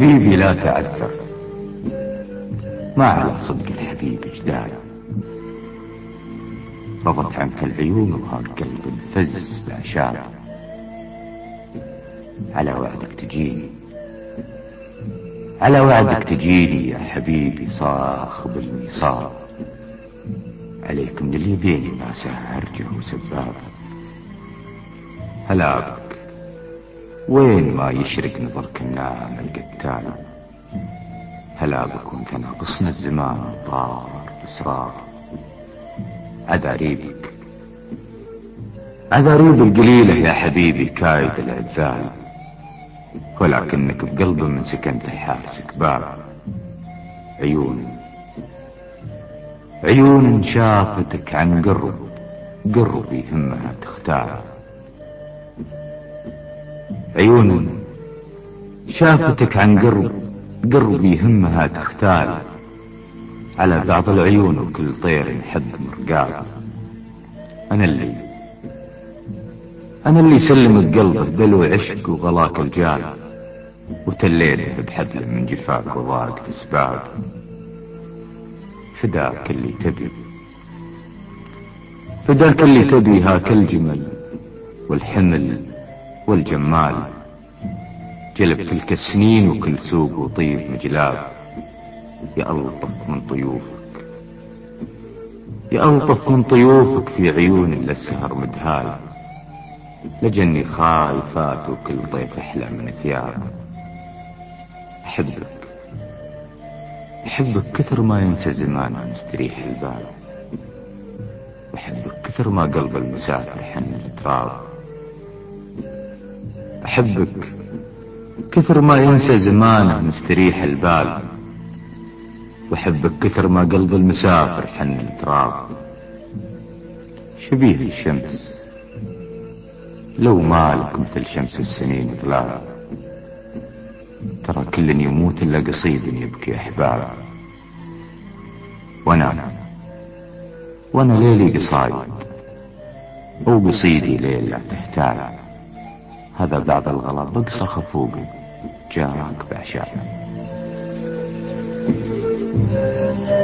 حبيبي لا تعثر، ما على صدق الحبيب جدال. رضت عنك العيون وهالقلب انفز بعشاق. على وعدك تجيني، على وعدك تجيني يا حبيبي صاخ بالميصال. عليك من اليدين ناسه هرجه وسباب. هلا بك وين ما يشرق نظرك الناعم القتال. هلا بك وانت ناقصنا الزمان طار بإسرار. عذاريبك عذاريب القليلة يا حبيبي كايد العذال، ولكنك بقلب من سكنت حارسك باب. عيون شافتك عن قرب يهمها تختار. عيون شافتك عن قرب يهمها تختار. على بعض العيون وكل طير يحب مرقاب. أنا اللي سلمك قلبه دلو عشق وغلاك الجال، وتليته بحبل من جفاك وضاقت اسباب. فداك اللي تبي هاك الجمل والحمل والجمال. جلب تلك السنين وكل سوق وطيب مجلاب. يا ألطف من طيوفك في عيون للسهر مدهال. لجني خايفات وكل طيف أحلى من ثياب. أحبك كثر ما ينسى زمان مستريح البال. أحبك كثر ما قلب المسافر حن التراب. أحبك كثر ما ينسى زمانه مستريح البال. وأحبك كثر ما قلب المسافر حن التراب. شبيه الشمس لو مالك مثل شمس السنين ظلال. ترى كل يموت إلا قصيد يبكي أحباب. وانا ليلي قصايد وقصيدي ليل لا تحتاج. هذا بعد الغلا بقصة خفوقي جاك بعشاق.